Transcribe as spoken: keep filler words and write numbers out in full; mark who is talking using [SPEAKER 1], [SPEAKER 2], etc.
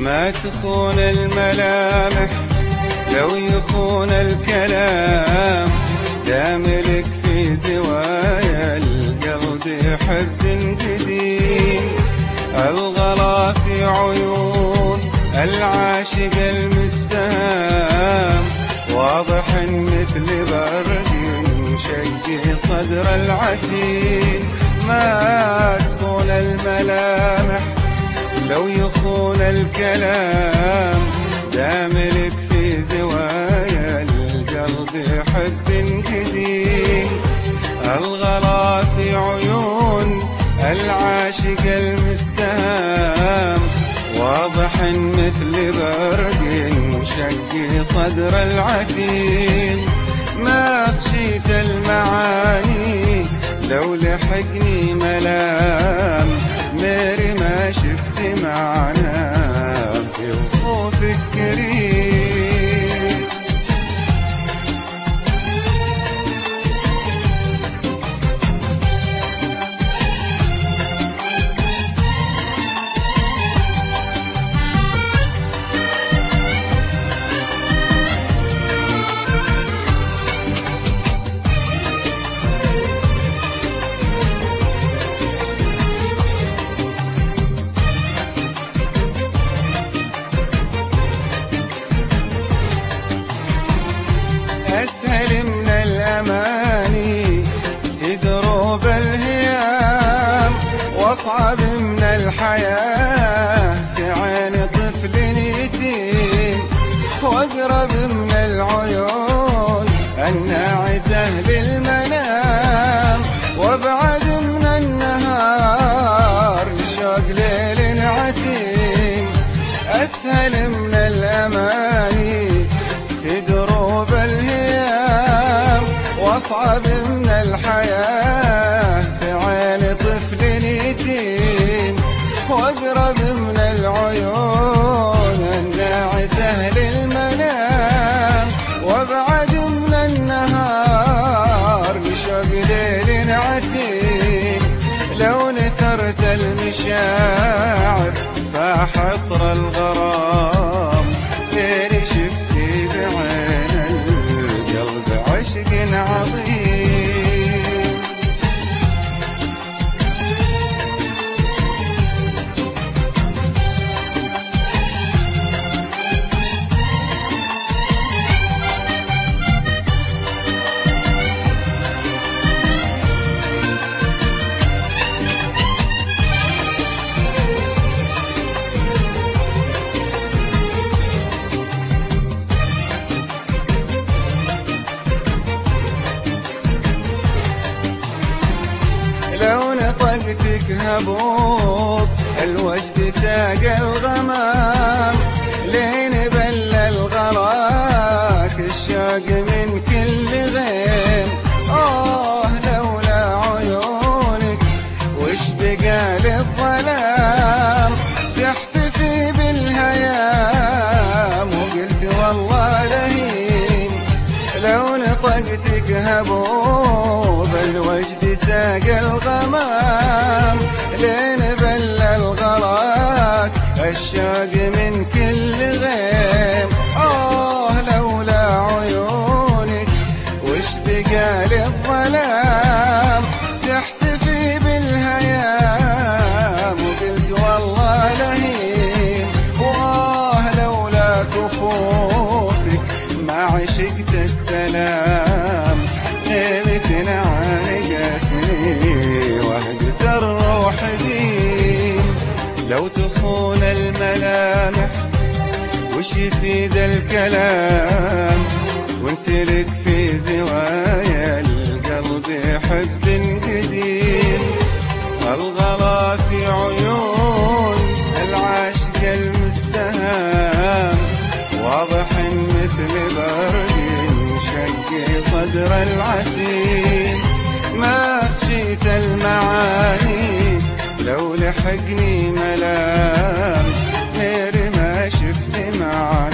[SPEAKER 1] ما تخون الملامح لو يخون الكلام، داملك في زوايا القلب حد قديم. الغلا في عيون العاشق المستهام، واضح مثل برد شق صدر العتيم. ما تخون الملامح لو يخون الكلام، داملك في زوايا القلب حد قديم. الغلا في عيون العاشق المستهام، واضح مثل برد شق صدر العتيم. ما خشيت المعاني لو لحقني ملام، ميري ما شفت معنا في وصوفك كريم. أسهل من الأماني في دروب الهيام، وأصعب من الحياة في عين طفل يتيم. وأقرب من العيون الناعسة للمنام، وأبعد من النهار لشوق ليل عتيم. أسهل من الأماني في دروب الهيام، واصعب من الحياة في عين طفل يتيم. واقرب من العيون الناعسة للمنام، وابعد من النهار لشوق ليل عتيم. لو نثرت المشاعر فاح عطر الغرام، ليلي شفتي بعين القلب عشق عظيم. لو نطقتك هبوط الوجد ساق الغمام، لين بل الغراك الشوق من كل غيم. آه لولا عيونك وش بقى للظلام، تحتفي بالهيام وقلت والله لهيم. لو نطقتك هبوط الوجد ساق الغمام، لين بل الغراك الشوق من كل غيم. آه لولا عيونك وش بقى للظلام، تحتفي بالهيام وقلت والله لهيم. وآه لولا كفوفك ما عشقت السلام، ليلتنا عانقتني وهدت الروح دين. لو تخون الملامح وش يفيد الكلام، وانت لك في زوايا القلب حب قديم. الغلا في عيون العاشق المستهام، واضح مثل برد شق صدر العتيم. ما خشيت المعاني لو لحقني ملام، غير ما شفت معاني